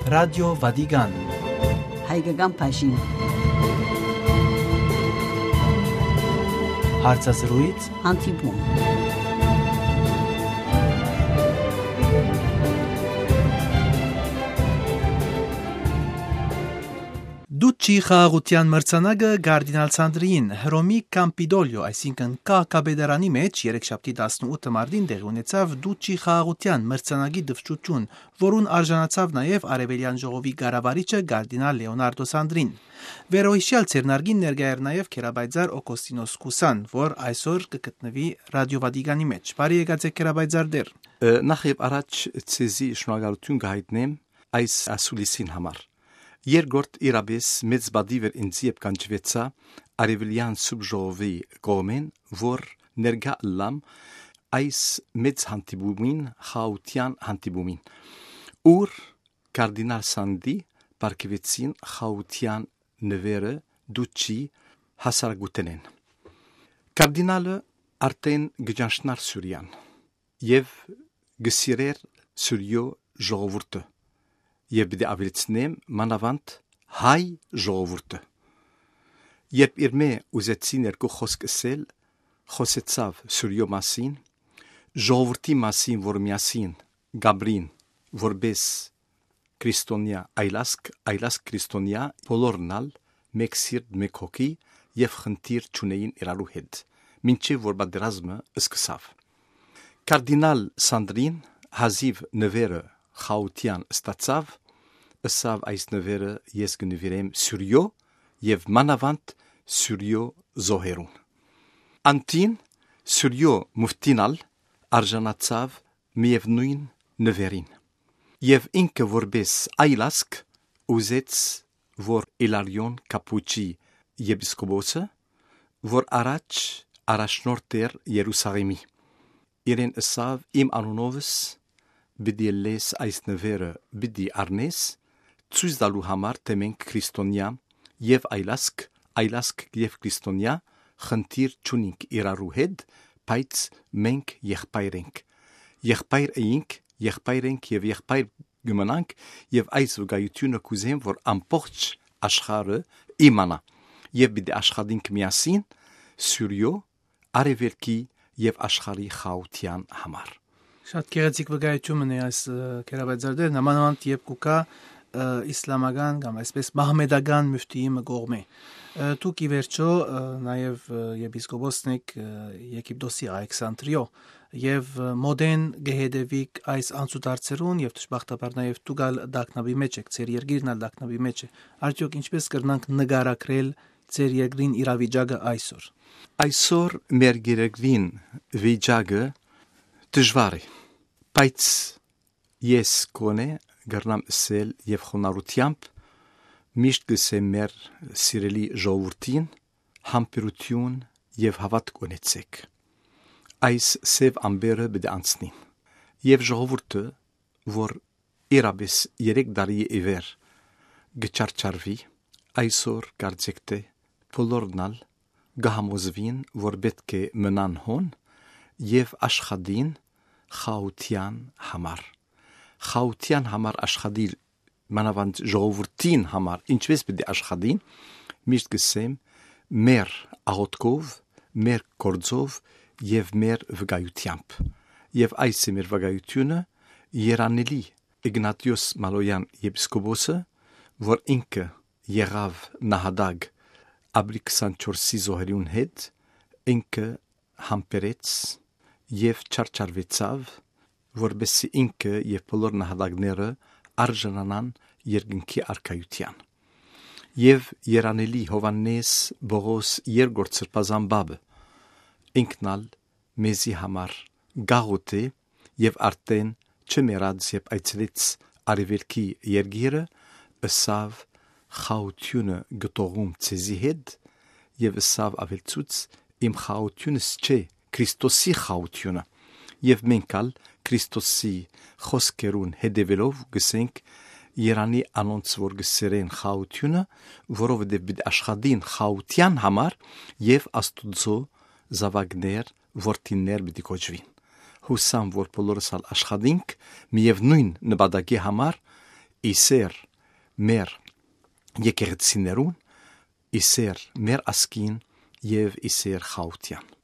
رادیو ودیگان հայկական փաշին հարցազրույց հանդիպում Դուչի խաղաղության մրցանակը Գարդինալ Սանդրիին Հռոմի Կամպիդոլիո, այսինքն Կակաբեդարանի մեջ երեքշաբթի 18 մարտին տեղի ունեցավ Դուչի խաղաղության մրցանակի դվճություն, որուն արժանացավ նաև Արևելյան ժողովի ղեկավարիչը Գարդինալ Լեոնարդո Սանդրին։ Վերոհիշյալ ցերնարգին ներկայ էր նաև Քերաբայձար Օկոստինոս Կուսան, որ այսօր կգտնվի Ռադիո Վատիկանի մեջ։ Բարի եկացեք Քերաբայձար դեր։ Նախ եւ առաջ ցեզի շնորհակալություն կհայտնեմ այս ասուլիսին համար։ Երկրորդ իրապես մեծ բադիվեր ինձ եւ կանչվեցա Արևելյան սուբժողովի կողմեն, որ ներկա լամ այս մեծ հանդիպումին, խաղաղության հանդիպումին, ուր Կարդինալ Սանդի բարգեւեցին խաղաղության նվերը Դուչի հասարակութենեն։ Կարդինալը արդեն գճանշնար Սուրյան եւ գսիրեր Սուրյո ժողովուրդը եւ դե ավելցնեմ մանավանդ հայ ժողովուրդը երբ իրմե ուզեցին երկու խոսք ասել խոսեցավ Սուրյո մասին ժողովրդի մասին որ միասին Գաբրին որբես քրիստոնյա այլասկ քրիստոնյա բոլորնալ մեկ սիրտ մեկ հոգի եւ խնդիր չունեին իրարու հետ մինչեւ որ բادرազմը սկսավ Կարդինալ Սանդրին հազիվ նվերը խաղաղության ստացավ ըսավ այս նվերը ես կնվիրեմ Սուրյո եւ մանավանդ Սուրյո զոհերուն անտին Սուրյո մուֆտինալ արժանացավ միևնույն նվերին եւ ինքը որպես այլասկ ուզեց որ Իլարիոն Կապուչի եպիսկոպոսը որ առաջնորդ էր Երուսաղեմի իրեն ըսավ իմ անունովս բիդի լես այս նվերը բիդի արնես ցույց տալու համար թե մենք քրիստոնյա եւ այլասկ եւ քրիստոնյա խնդիր չունենք իրարու հետ բայց մենք եղբայր ենք եւ եղբայր գմնանք եւ այս վկայությունը կուզեմ որ ամբողջ աշխարհը իմանա եւ բիդի աշխատենք միասին Սուրյո արևելքի եւ աշխարհի խաղաղության համար Շատ գեղեցիկ վկայություն է այս Քերաբայձարդեր նամանավանդ երբ կուկա իսլամական կամ այսպես մահմեդական մուֆտիի մկողմե դուք ի վերջո նաև եպիսկոպոսն եք Եգիպտոսի Ալեքսանդրիո եւ մոդեն գեհեդեվիկ այս անցուդարձերուն եւ դժբախտաբար նաև դուգալ դակնաբի մեջ եք ձեր երկիրն ալ դակնաբի մեջ է արդյոք ինչպես կրնանք նկարագրել ձեր երկրին իրավիճակը այսօր մեր երկրին վիճակը դժվար է բայց ես կոնե գռնամ ասել եւ խոնարհությամբ միշտ գսեմ մեր սիրելի ժողովրդին համբերություն եւ հավատք ունեցեք այս սև ամբերը բդ անցնին եւ ժողովուրդը որ իրապես 3 տարի ի վեր գճարճարվի այսօր կարծեք թե բոլորնալ գահամոզվին որ պետք է մնան հոն եւ աշխատին խաղաղության համար աշխատիլ մանավանդ ժողովրդին համար ինչպես պետք է աշխատին միշտ գսեմ մեր աղոթքով մեր գործով եւ մեր վկայությամբ եւ այս է մեր վկայությունը Երանելի Իգնատիոս Մալոյան եպիսկոպոսը որ ինքը եղավ նահատակ ապրիլ 24-ի զոհերուն հետ ինքը համբերեց եւ չարչարվեցավ որբեսի ինքը եւ բոլոր նահատակները արժանանան երկնքի արքայության եւ Երանելի Հովաննես Բողոս երկրորդ սրբազան բաբը ինքնալ մեզի համար գաղութ է եւ արդեն չմերած եւ այցելեց արևելքի երկիրը ըսավ խաղաղությունը գտողում ցեզի հետ եւ ըսավ ավելցուց իմ խաղաղությունս չէ Քրիստոսի խաղաղությունը եւ մենք ալ Քրիստոսի խոսքերուն հետևելով գսենք Երանի անոնց որ գսերեն խաղաղությունը որովհետեւ бид աշխատին խաղաղության համար եւ Աստուծո զավակներ որդիներ պիտի կոչվին հուսամ որ բոլորս ալ աշխատենք միևնույն նպատակի համար իսեր մեր եկեղեցիներուն, իսեր մեր ասկին եւ իսեր խաության։